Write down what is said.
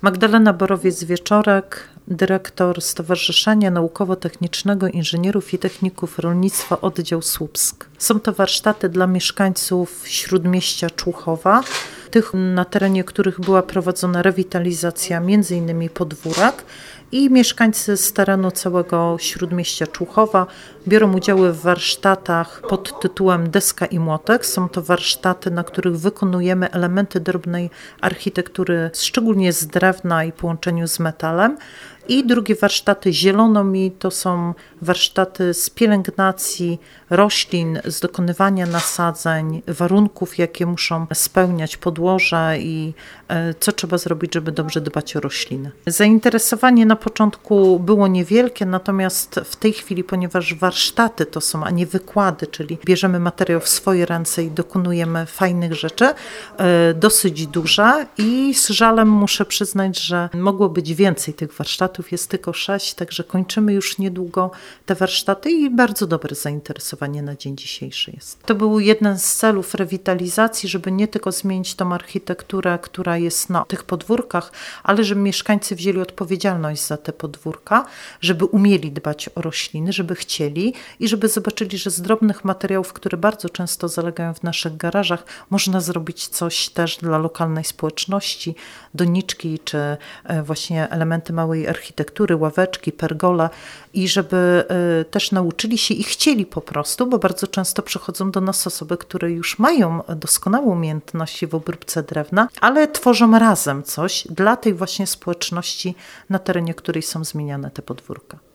Magdalena Borowiec-Wieczorek, dyrektor Stowarzyszenia Naukowo-Technicznego Inżynierów i Techników Rolnictwa Oddział Słupsk. Są to warsztaty dla mieszkańców Śródmieścia Człuchowa, tych na terenie których była prowadzona rewitalizacja m.in. podwórek, i mieszkańcy z terenu całego Śródmieścia Człuchowa biorą udział w warsztatach pod tytułem Deska i młotek. Są to warsztaty, na których wykonujemy elementy drobnej architektury, szczególnie z drewna i połączeniu z metalem. I drugie warsztaty Zielono.mi to są warsztaty z pielęgnacji roślin, z dokonywania nasadzeń, warunków, jakie muszą spełniać podłoże i co trzeba zrobić, żeby dobrze dbać o rośliny. Zainteresowanie na początku było niewielkie, natomiast w tej chwili, ponieważ warsztaty to są, a nie wykłady, czyli bierzemy materiał w swoje ręce i dokonujemy fajnych rzeczy, dosyć duże i z żalem muszę przyznać, że mogło być więcej tych warsztatów, jest tylko 6, także kończymy już niedługo te warsztaty i bardzo dobre zainteresowanie na dzień dzisiejszy jest. To był jeden z celów rewitalizacji, żeby nie tylko zmienić tą architekturę, która jest na tych podwórkach, ale żeby mieszkańcy wzięli odpowiedzialność za te podwórka, żeby umieli dbać o rośliny, żeby chcieli i żeby zobaczyli, że z drobnych materiałów, które bardzo często zalegają w naszych garażach, można zrobić coś też dla lokalnej społeczności, doniczki czy właśnie elementy małej architektury, ławeczki, pergole i żeby też nauczyli się i chcieli po prostu, bo bardzo często przychodzą do nas osoby, które już mają doskonałe umiejętności w obróbce drewna, ale tworzą razem coś dla tej właśnie społeczności, na terenie której są zmieniane te podwórka.